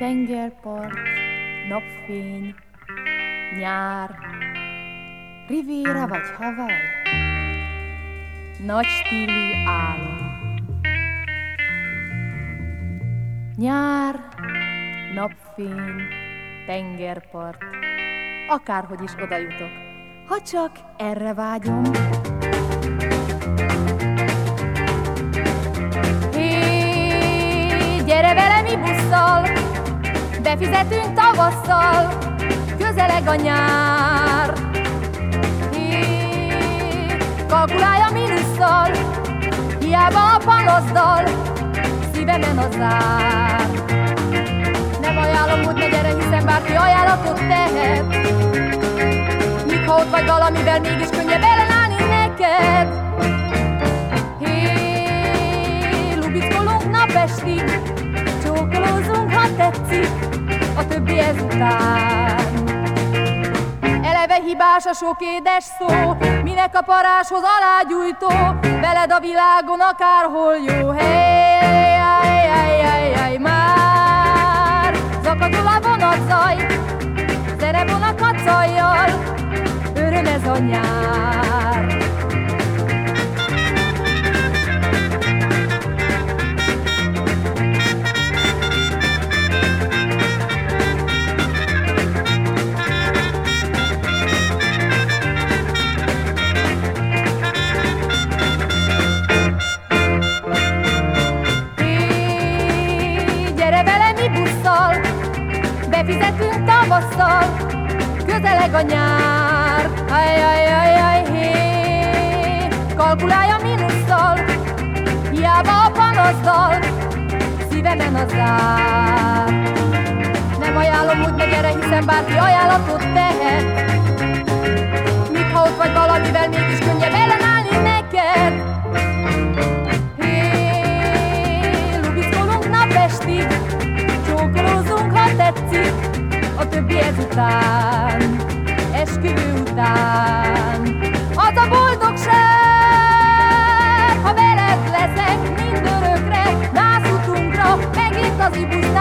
tengerpart, napfény, nyár, Riviera vagy Hawaii, nagy stílű álom. Nyár, napfény, tengerpart, akárhogy is oda jutok, ha csak erre vágyom. Hé, gyere velem mi busszal, befizetünk tavasszal, közeleg a nyár. Hé, kalkulálj a mínusszal, hiába a panaszdal, szívemen a zár. Nem ajánlom, hogy ne gyere, hiszen bárki ajánlatot tehet, míg ha ott vagy valamivel, mégis könnyebb ellenállni neked. Hé, lubickolunk napestig, csókolózunk, ha tetszik, a többi ezután. Eleve hibás a sok édes szó, minek a paráshoz alágyújtó, veled a világon akárhol jó. Hey, aj, aj, aj, aj, már zakadul a vonatzaj, szerevon a kacajjal, öröm ez a nyár. Befizetünk tavasszal, közeleg a nyár. Aj, aj, aj, aj, hé, kalkulálj a mínusszal, hiába a panaszdal, szívemen a zár. Nem ajánlom, hogy ne gyere, hiszen bárki ajánlatot tehet, míg ha ott vagy valamivel, mégis könnyebb ellenállni neked. Hé, lubickolunk napestig, csókolózunk, ha tetszik, a többi ezután, esküvő után. Az a boldogság, ha veled leszek mindörökre, nászutunkra, megint az ibusz